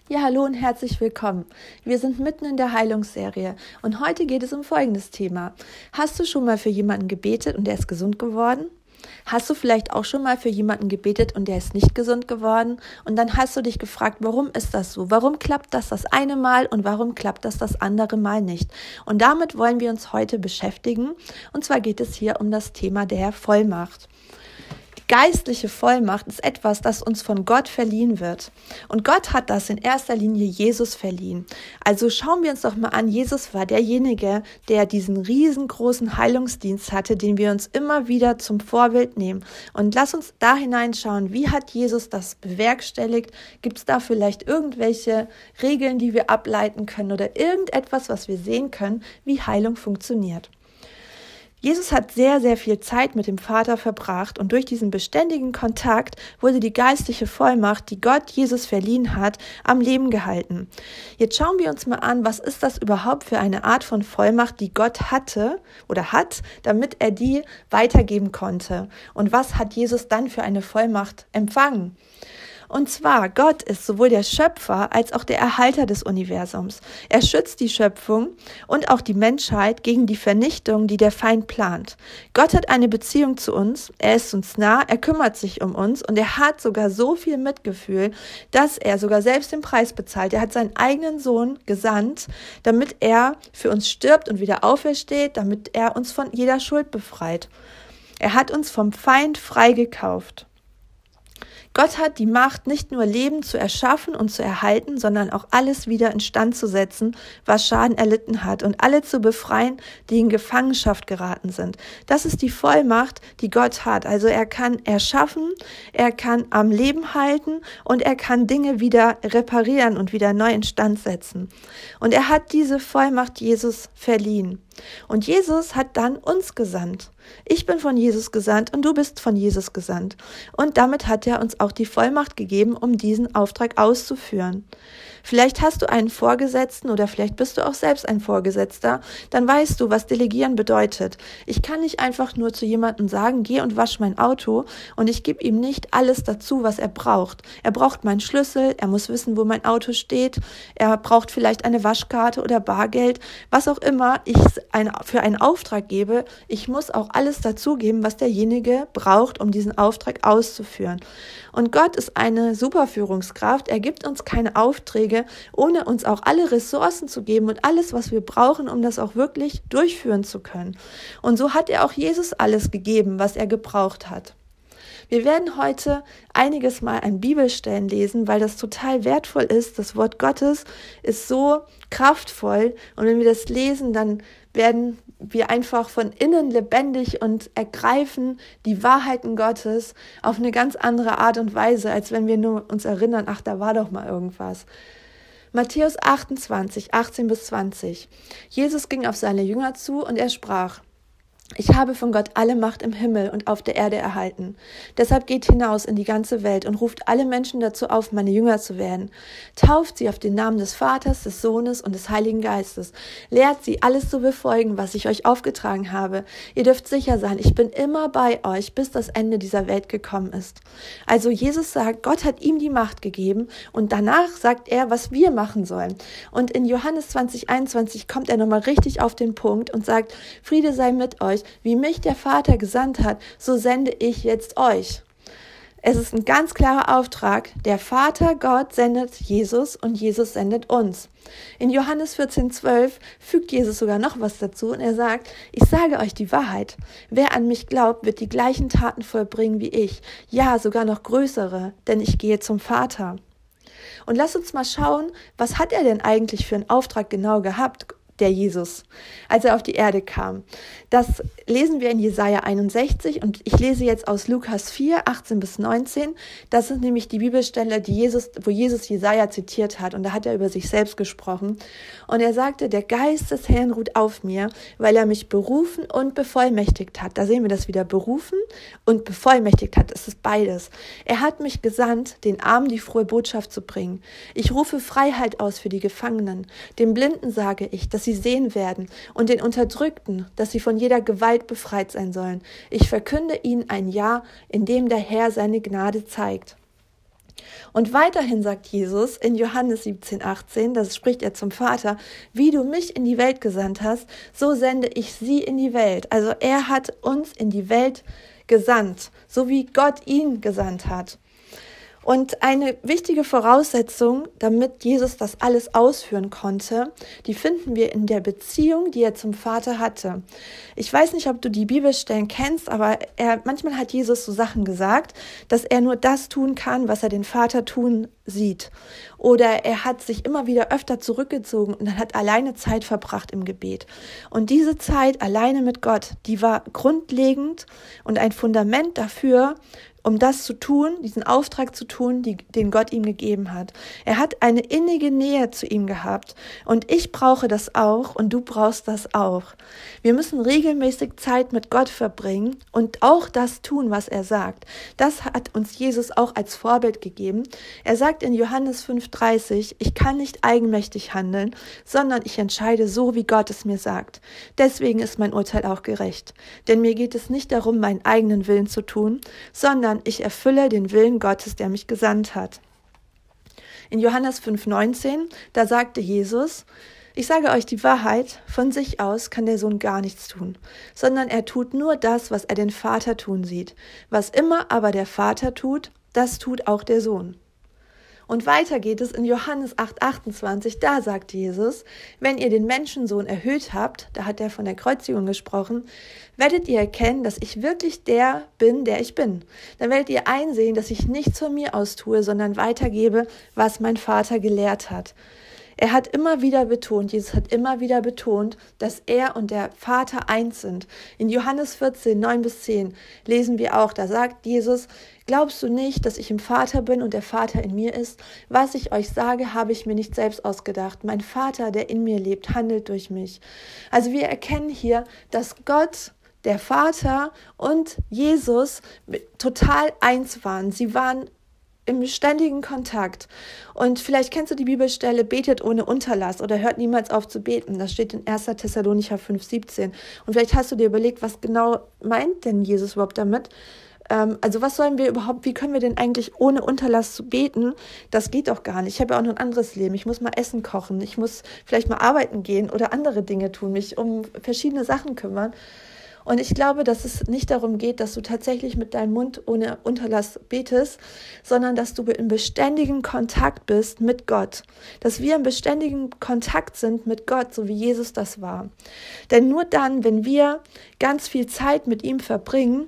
Ja, hallo und herzlich willkommen. Wir sind mitten in der Heilungsserie und heute geht es um folgendes Thema. Hast du schon mal für jemanden gebetet und der ist gesund geworden? Hast du vielleicht auch schon mal für jemanden gebetet und der ist nicht gesund geworden? Und dann hast du dich gefragt, warum ist das so? Warum klappt das eine Mal und warum klappt das andere Mal nicht? Und damit wollen wir uns heute beschäftigen. Und zwar geht es hier um das Thema der Vollmacht. Geistliche Vollmacht ist etwas, das uns von Gott verliehen wird. Und Gott hat das in erster Linie Jesus verliehen. Also schauen wir uns doch mal an, Jesus war derjenige, der diesen riesengroßen Heilungsdienst hatte, den wir uns immer wieder zum Vorbild nehmen. Und lass uns da hineinschauen, wie hat Jesus das bewerkstelligt? Gibt es da vielleicht irgendwelche Regeln, die wir ableiten können oder irgendetwas, was wir sehen können, wie Heilung funktioniert? Jesus hat sehr, sehr viel Zeit mit dem Vater verbracht und durch diesen beständigen Kontakt wurde die geistliche Vollmacht, die Gott Jesus verliehen hat, am Leben gehalten. Jetzt schauen wir uns mal an, was ist das überhaupt für eine Art von Vollmacht, die Gott hatte oder hat, damit er die weitergeben konnte. Und was hat Jesus dann für eine Vollmacht empfangen? Und zwar, Gott ist sowohl der Schöpfer als auch der Erhalter des Universums. Er schützt die Schöpfung und auch die Menschheit gegen die Vernichtung, die der Feind plant. Gott hat eine Beziehung zu uns, er ist uns nah, er kümmert sich um uns und er hat sogar so viel Mitgefühl, dass er sogar selbst den Preis bezahlt. Er hat seinen eigenen Sohn gesandt, damit er für uns stirbt und wieder aufersteht, damit er uns von jeder Schuld befreit. Er hat uns vom Feind freigekauft. Gott hat die Macht, nicht nur Leben zu erschaffen und zu erhalten, sondern auch alles wieder instand zu setzen, was Schaden erlitten hat und alle zu befreien, die in Gefangenschaft geraten sind. Das ist die Vollmacht, die Gott hat. Also er kann erschaffen, er kann am Leben halten und er kann Dinge wieder reparieren und wieder neu instand setzen. Und er hat diese Vollmacht Jesus verliehen. Und Jesus hat dann uns gesandt. Ich bin von Jesus gesandt und du bist von Jesus gesandt. Und damit hat er uns auch die Vollmacht gegeben, um diesen Auftrag auszuführen. Vielleicht hast du einen Vorgesetzten oder vielleicht bist du auch selbst ein Vorgesetzter, dann weißt du, was Delegieren bedeutet. Ich kann nicht einfach nur zu jemandem sagen, geh und wasch mein Auto und ich gebe ihm nicht alles dazu, was er braucht. Er braucht meinen Schlüssel, er muss wissen, wo mein Auto steht, er braucht vielleicht eine Waschkarte oder Bargeld, was auch immer ich für einen Auftrag gebe. Ich muss auch alles dazugeben, was derjenige braucht, um diesen Auftrag auszuführen. Und Gott ist eine Superführungskraft, er gibt uns keine Aufträge, ohne uns auch alle Ressourcen zu geben und alles, was wir brauchen, um das auch wirklich durchführen zu können. Und so hat er auch Jesus alles gegeben, was er gebraucht hat. Wir werden heute einiges mal an Bibelstellen lesen, weil das total wertvoll ist. Das Wort Gottes ist so kraftvoll und wenn wir das lesen, dann werden wir einfach von innen lebendig und ergreifen die Wahrheiten Gottes auf eine ganz andere Art und Weise, als wenn wir nur uns erinnern, ach, da war doch mal irgendwas. Matthäus 28, 18-20. Jesus ging auf seine Jünger zu und er sprach: Ich habe von Gott alle Macht im Himmel und auf der Erde erhalten. Deshalb geht hinaus in die ganze Welt und ruft alle Menschen dazu auf, meine Jünger zu werden. Tauft sie auf den Namen des Vaters, des Sohnes und des Heiligen Geistes. Lehrt sie, alles zu befolgen, was ich euch aufgetragen habe. Ihr dürft sicher sein, ich bin immer bei euch, bis das Ende dieser Welt gekommen ist. Also Jesus sagt, Gott hat ihm die Macht gegeben und danach sagt er, was wir machen sollen. Und in Johannes 20, 21 kommt er nochmal richtig auf den Punkt und sagt, Friede sei mit euch. Wie mich der Vater gesandt hat, so sende ich jetzt euch. Es ist ein ganz klarer Auftrag. Der Vater Gott sendet Jesus und Jesus sendet uns. In Johannes 14,12 fügt Jesus sogar noch was dazu und er sagt, ich sage euch die Wahrheit. Wer an mich glaubt, wird die gleichen Taten vollbringen wie ich. Ja, sogar noch größere, denn ich gehe zum Vater. Und lass uns mal schauen, was hat er denn eigentlich für einen Auftrag genau gehabt? Der Jesus, als er auf die Erde kam. Das lesen wir in Jesaja 61 und ich lese jetzt aus Lukas 4, 18-19. Das ist nämlich die Bibelstelle, wo Jesus Jesaja zitiert hat und da hat er über sich selbst gesprochen. Und er sagte, der Geist des Herrn ruht auf mir, weil er mich berufen und bevollmächtigt hat. Da sehen wir das wieder, berufen und bevollmächtigt hat. Es ist beides. Er hat mich gesandt, den Armen die frohe Botschaft zu bringen. Ich rufe Freiheit aus für die Gefangenen. Den Blinden sage ich, dass sie sehen werden und den Unterdrückten, dass sie von jeder Gewalt befreit sein sollen. Ich verkünde ihnen ein Jahr, in dem der Herr seine Gnade zeigt. Und weiterhin sagt Jesus in Johannes 17,18, das spricht er zum Vater, wie du mich in die Welt gesandt hast, so sende ich sie in die Welt. Also er hat uns in die Welt gesandt, so wie Gott ihn gesandt hat. Und eine wichtige Voraussetzung, damit Jesus das alles ausführen konnte, die finden wir in der Beziehung, die er zum Vater hatte. Ich weiß nicht, ob du die Bibelstellen kennst, aber manchmal hat Jesus so Sachen gesagt, dass er nur das tun kann, was er den Vater tun sieht. Oder er hat sich immer wieder öfter zurückgezogen und hat alleine Zeit verbracht im Gebet. Und diese Zeit alleine mit Gott, die war grundlegend und ein Fundament dafür, um das zu tun, diesen Auftrag zu tun, den Gott ihm gegeben hat. Er hat eine innige Nähe zu ihm gehabt. Und ich brauche das auch und du brauchst das auch. Wir müssen regelmäßig Zeit mit Gott verbringen und auch das tun, was er sagt. Das hat uns Jesus auch als Vorbild gegeben. Er sagt in Johannes 5,30, ich kann nicht eigenmächtig handeln, sondern ich entscheide so, wie Gott es mir sagt. Deswegen ist mein Urteil auch gerecht. Denn mir geht es nicht darum, meinen eigenen Willen zu tun, sondern ich erfülle den Willen Gottes, der mich gesandt hat. In Johannes 5,19, da sagte Jesus, ich sage euch die Wahrheit, von sich aus kann der Sohn gar nichts tun, sondern er tut nur das, was er den Vater tun sieht. Was immer aber der Vater tut, das tut auch der Sohn. Und weiter geht es in Johannes 8,28, da sagt Jesus, wenn ihr den Menschensohn erhöht habt, da hat er von der Kreuzigung gesprochen, werdet ihr erkennen, dass ich wirklich der bin, der ich bin. Dann werdet ihr einsehen, dass ich nichts von mir aus tue, sondern weitergebe, was mein Vater gelehrt hat. Er hat immer wieder betont, Jesus hat immer wieder betont, dass er und der Vater eins sind. In Johannes 14, 9-10 lesen wir auch, da sagt Jesus, glaubst du nicht, dass ich im Vater bin und der Vater in mir ist? Was ich euch sage, habe ich mir nicht selbst ausgedacht. Mein Vater, der in mir lebt, handelt durch mich. Also wir erkennen hier, dass Gott, der Vater und Jesus total eins waren. Sie waren im ständigen Kontakt. Und vielleicht kennst du die Bibelstelle, betet ohne Unterlass oder hört niemals auf zu beten. Das steht in 1. Thessalonicher 5,17. Und vielleicht hast du dir überlegt, was genau meint denn Jesus überhaupt damit? Also was sollen wir überhaupt, wie können wir denn eigentlich ohne Unterlass zu beten? Das geht doch gar nicht. Ich habe ja auch noch ein anderes Leben. Ich muss mal Essen kochen. Ich muss vielleicht mal arbeiten gehen oder andere Dinge tun, mich um verschiedene Sachen kümmern. Und ich glaube, dass es nicht darum geht, dass du tatsächlich mit deinem Mund ohne Unterlass betest, sondern dass du in beständigem Kontakt bist mit Gott. Dass wir in beständigem Kontakt sind mit Gott, so wie Jesus das war. Denn nur dann, wenn wir ganz viel Zeit mit ihm verbringen,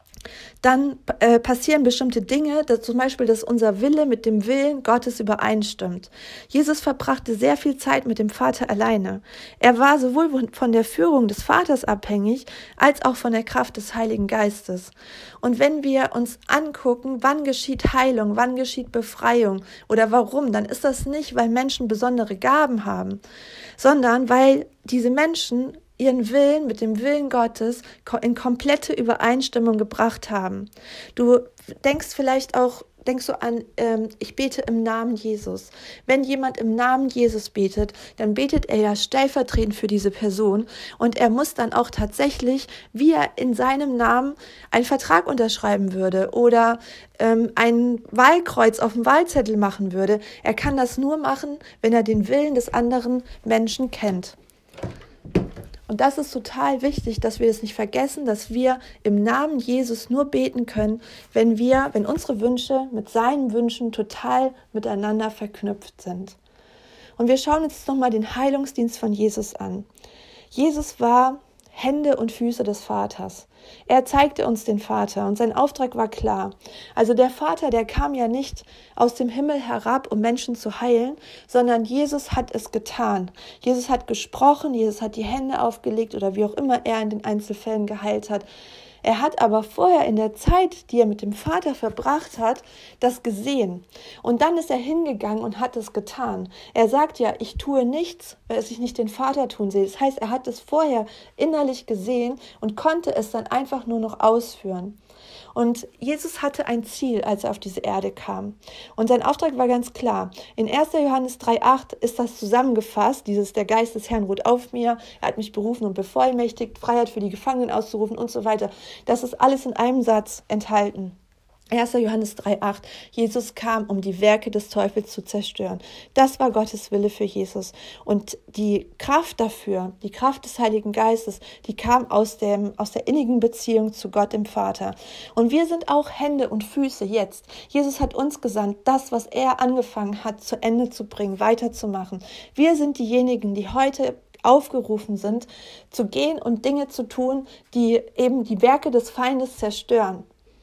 dann passieren bestimmte Dinge, dass zum Beispiel, dass unser Wille mit dem Willen Gottes übereinstimmt. Jesus verbrachte sehr viel Zeit mit dem Vater alleine. Er war sowohl von der Führung des Vaters abhängig, als auch von der Kraft des Heiligen Geistes. Und wenn wir uns angucken, wann geschieht Heilung, wann geschieht Befreiung oder warum, dann ist das nicht, weil Menschen besondere Gaben haben, sondern weil diese Menschen ihren Willen mit dem Willen Gottes in komplette Übereinstimmung gebracht haben. Du denkst du an, ich bete im Namen Jesus. Wenn jemand im Namen Jesus betet, dann betet er ja stellvertretend für diese Person und er muss dann auch tatsächlich, wie er in seinem Namen einen Vertrag unterschreiben würde oder ein Wahlkreuz auf dem Wahlzettel machen würde. Er kann das nur machen, wenn er den Willen des anderen Menschen kennt. Und das ist total wichtig, dass wir es nicht vergessen, dass wir im Namen Jesus nur beten können, wenn unsere Wünsche mit seinen Wünschen total miteinander verknüpft sind. Und wir schauen uns nochmal den Heilungsdienst von Jesus an. Jesus war Hände und Füße des Vaters. Er zeigte uns den Vater und sein Auftrag war klar. Also der Vater, der kam ja nicht aus dem Himmel herab, um Menschen zu heilen, sondern Jesus hat es getan. Jesus hat gesprochen, Jesus hat die Hände aufgelegt oder wie auch immer er in den Einzelfällen geheilt hat. Er hat aber vorher in der Zeit, die er mit dem Vater verbracht hat, das gesehen. Und dann ist er hingegangen und hat es getan. Er sagt ja, ich tue nichts, weil ich nicht den Vater tun sehe. Das heißt, er hat es vorher innerlich gesehen und konnte es dann einfach nur noch ausführen. Und Jesus hatte ein Ziel, als er auf diese Erde kam. Und sein Auftrag war ganz klar. In 1. Johannes 3,8 ist das zusammengefasst, der Geist des Herrn ruht auf mir, er hat mich berufen und bevollmächtigt, Freiheit für die Gefangenen auszurufen und so weiter. Das ist alles in einem Satz enthalten. 1. Johannes 3,8. Jesus kam, um die Werke des Teufels zu zerstören. Das war Gottes Wille für Jesus. Und die Kraft dafür, die Kraft des Heiligen Geistes, die kam aus der innigen Beziehung zu Gott, dem Vater. Und wir sind auch Hände und Füße jetzt. Jesus hat uns gesandt, das, was er angefangen hat, zu Ende zu bringen, weiterzumachen. Wir sind diejenigen, die heute aufgerufen sind, zu gehen und Dinge zu tun, die eben die Werke des Feindes zerstören.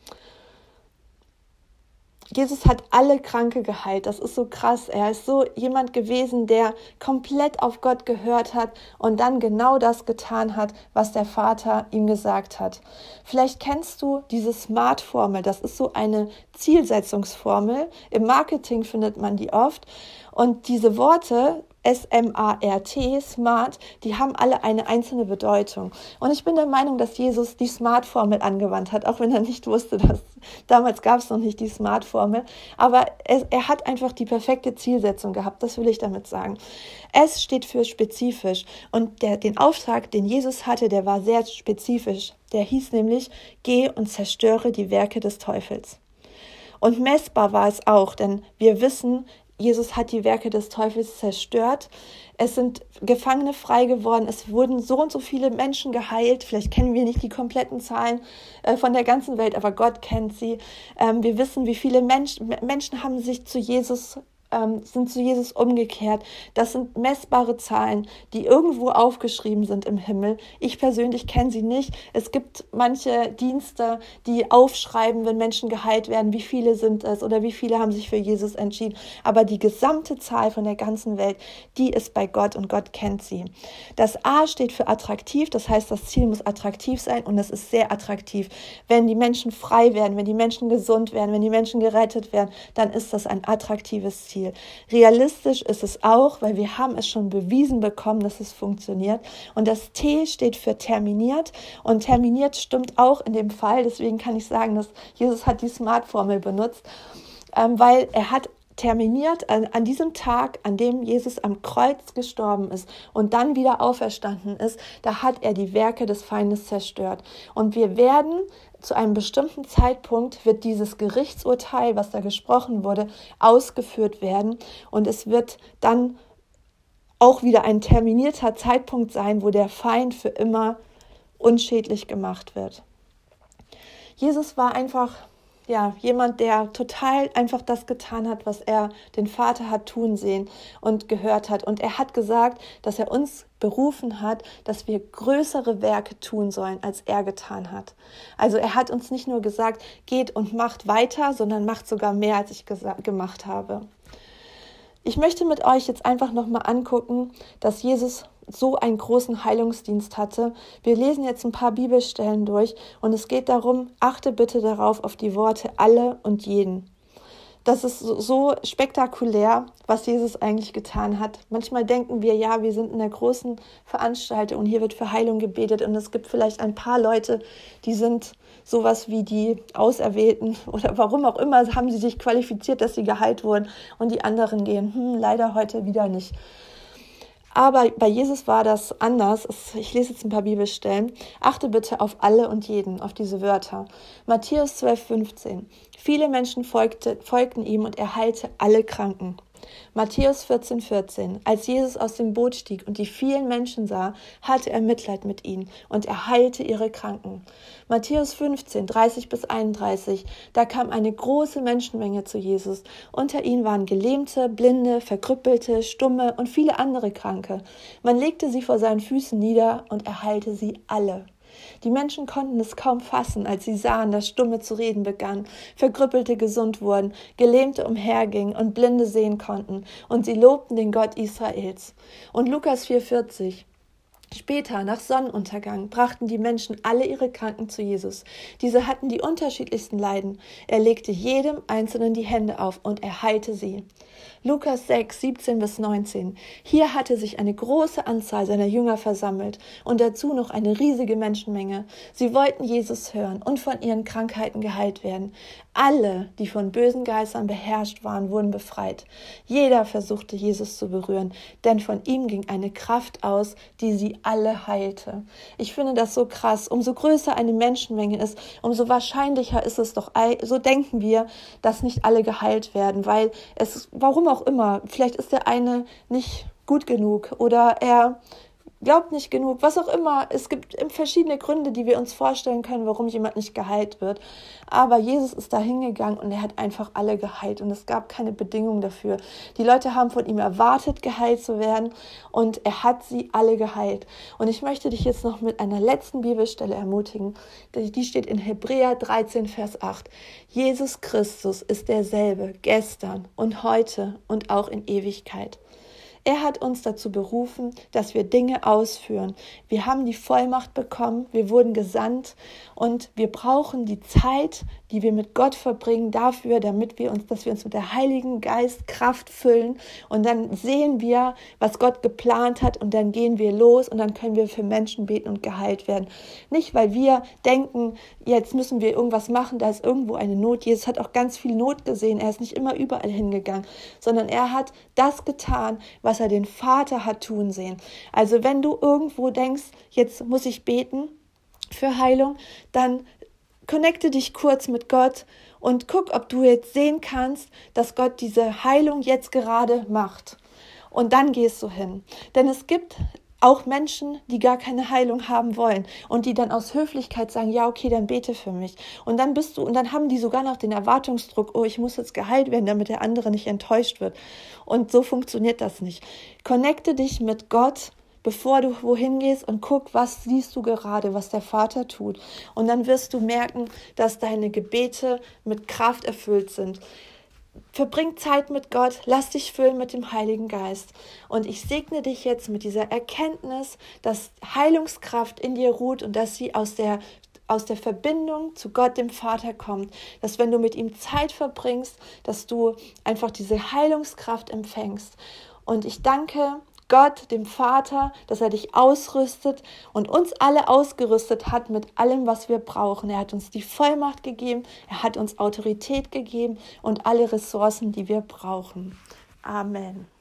Jesus hat alle Kranke geheilt. Das ist so krass. Er ist so jemand gewesen, der komplett auf Gott gehört hat und dann genau das getan hat, was der Vater ihm gesagt hat. Vielleicht kennst du diese SMART-Formel. Das ist so eine Zielsetzungsformel. Im Marketing findet man die oft. Und diese Worte, S-M-A-R-T, SMART, die haben alle eine einzelne Bedeutung. Und ich bin der Meinung, dass Jesus die SMART-Formel angewandt hat, auch wenn er nicht wusste, dass damals gab es noch nicht die SMART-Formel. Aber er hat einfach die perfekte Zielsetzung gehabt, das will ich damit sagen. S steht für spezifisch. Und den Auftrag, den Jesus hatte, der war sehr spezifisch. Der hieß nämlich, geh und zerstöre die Werke des Teufels. Und messbar war es auch, denn wir wissen, Jesus hat die Werke des Teufels zerstört. Es sind Gefangene frei geworden. Es wurden so und so viele Menschen geheilt. Vielleicht kennen wir nicht die kompletten Zahlen von der ganzen Welt, aber Gott kennt sie. Wir wissen, wie viele Menschen haben sich sind zu Jesus umgekehrt. Das sind messbare Zahlen, die irgendwo aufgeschrieben sind im Himmel. Ich persönlich kenne sie nicht. Es gibt manche Dienste, die aufschreiben, wenn Menschen geheilt werden, wie viele sind es oder wie viele haben sich für Jesus entschieden. Aber die gesamte Zahl von der ganzen Welt, die ist bei Gott und Gott kennt sie. Das A steht für attraktiv, das heißt, das Ziel muss attraktiv sein und es ist sehr attraktiv. Wenn die Menschen frei werden, wenn die Menschen gesund werden, wenn die Menschen gerettet werden, dann ist das ein attraktives Ziel. Realistisch ist es auch, weil wir haben es schon bewiesen bekommen, dass es funktioniert. Und das T steht für terminiert. Und terminiert stimmt auch in dem Fall. Deswegen kann ich sagen, dass Jesus hat die SMART-Formel benutzt, weil er hat terminiert an diesem Tag, an dem Jesus am Kreuz gestorben ist und dann wieder auferstanden ist, da hat er die Werke des Feindes zerstört. Und wir werden zu einem bestimmten Zeitpunkt, wird dieses Gerichtsurteil, was da gesprochen wurde, ausgeführt werden. Und es wird dann auch wieder ein terminierter Zeitpunkt sein, wo der Feind für immer unschädlich gemacht wird. Jesus war einfach jemand, der total einfach das getan hat, was er den Vater hat tun sehen und gehört hat. Und er hat gesagt, dass er uns berufen hat, dass wir größere Werke tun sollen, als er getan hat. Also er hat uns nicht nur gesagt, geht und macht weiter, sondern macht sogar mehr, als ich gemacht habe. Ich möchte mit euch jetzt einfach nochmal angucken, dass Jesus so einen großen Heilungsdienst hatte. Wir lesen jetzt ein paar Bibelstellen durch und es geht darum, achte bitte darauf auf die Worte alle und jeden. Das ist so spektakulär, was Jesus eigentlich getan hat. Manchmal denken wir, ja, wir sind in einer großen Veranstaltung und hier wird für Heilung gebetet und es gibt vielleicht ein paar Leute, die sind sowas wie die Auserwählten oder warum auch immer haben sie sich qualifiziert, dass sie geheilt wurden und die anderen gehen, leider heute wieder nicht. Aber bei Jesus war das anders. Ich lese jetzt ein paar Bibelstellen. Achte bitte auf alle und jeden, auf diese Wörter. Matthäus 12,15. Viele Menschen folgten ihm und er heilte alle Kranken. Matthäus 14,14. Als Jesus aus dem Boot stieg und die vielen Menschen sah, hatte er Mitleid mit ihnen und er heilte ihre Kranken. Matthäus 15, 30-31. Da kam eine große Menschenmenge zu Jesus. Unter ihnen waren Gelähmte, Blinde, Verkrüppelte, Stumme und viele andere Kranke. Man legte sie vor seinen Füßen nieder und er heilte sie alle. Die Menschen konnten es kaum fassen, als sie sahen, dass Stumme zu reden begannen, Verkrüppelte gesund wurden, Gelähmte umhergingen und Blinde sehen konnten, und sie lobten den Gott Israels. Und Lukas 4,40. Später, nach Sonnenuntergang, brachten die Menschen alle ihre Kranken zu Jesus. Diese hatten die unterschiedlichsten Leiden. Er legte jedem Einzelnen die Hände auf und er heilte sie. Lukas 6, 17-19. Hier hatte sich eine große Anzahl seiner Jünger versammelt und dazu noch eine riesige Menschenmenge. Sie wollten Jesus hören und von ihren Krankheiten geheilt werden. Alle, die von bösen Geistern beherrscht waren, wurden befreit. Jeder versuchte, Jesus zu berühren, denn von ihm ging eine Kraft aus, die sie die alle heilte. Ich finde das so krass. Umso größer eine Menschenmenge ist, umso wahrscheinlicher ist es doch, so denken wir, dass nicht alle geheilt werden, weil warum auch immer, vielleicht ist der eine nicht gut genug oder er glaubt nicht genug, was auch immer. Es gibt verschiedene Gründe, die wir uns vorstellen können, warum jemand nicht geheilt wird. Aber Jesus ist da hingegangen und er hat einfach alle geheilt und es gab keine Bedingung dafür. Die Leute haben von ihm erwartet, geheilt zu werden und er hat sie alle geheilt. Und ich möchte dich jetzt noch mit einer letzten Bibelstelle ermutigen. Die steht in Hebräer 13, Vers 8. Jesus Christus ist derselbe gestern und heute und auch in Ewigkeit. Er hat uns dazu berufen, dass wir Dinge ausführen. Wir haben die Vollmacht bekommen, wir wurden gesandt und wir brauchen die Zeit, die wir mit Gott verbringen, dafür, dass wir uns mit der Heiligen Geist Kraft füllen und dann sehen wir, was Gott geplant hat und dann gehen wir los und dann können wir für Menschen beten und geheilt werden. Nicht, weil wir denken, jetzt müssen wir irgendwas machen, da ist irgendwo eine Not. Jesus hat auch ganz viel Not gesehen, er ist nicht immer überall hingegangen, sondern er hat das getan, was er den Vater hat tun sehen. Also wenn du irgendwo denkst, jetzt muss ich beten für Heilung, dann connecte dich kurz mit Gott und guck, ob du jetzt sehen kannst, dass Gott diese Heilung jetzt gerade macht. Und dann gehst du hin. Denn es gibt auch Menschen, die gar keine Heilung haben wollen und die dann aus Höflichkeit sagen, ja, okay, dann bete für mich. Und dann haben die sogar noch den Erwartungsdruck, oh, ich muss jetzt geheilt werden, damit der andere nicht enttäuscht wird. Und so funktioniert das nicht. Connecte dich mit Gott, bevor du wohin gehst und guck, was siehst du gerade, was der Vater tut. Und dann wirst du merken, dass deine Gebete mit Kraft erfüllt sind. Verbring Zeit mit Gott, lass dich füllen mit dem Heiligen Geist. Und ich segne dich jetzt mit dieser Erkenntnis, dass Heilungskraft in dir ruht und dass sie aus der Verbindung zu Gott, dem Vater, kommt. Dass wenn du mit ihm Zeit verbringst, dass du einfach diese Heilungskraft empfängst. Und ich danke Gott, dem Vater, dass er dich ausrüstet und uns alle ausgerüstet hat mit allem, was wir brauchen. Er hat uns die Vollmacht gegeben, er hat uns Autorität gegeben und alle Ressourcen, die wir brauchen. Amen.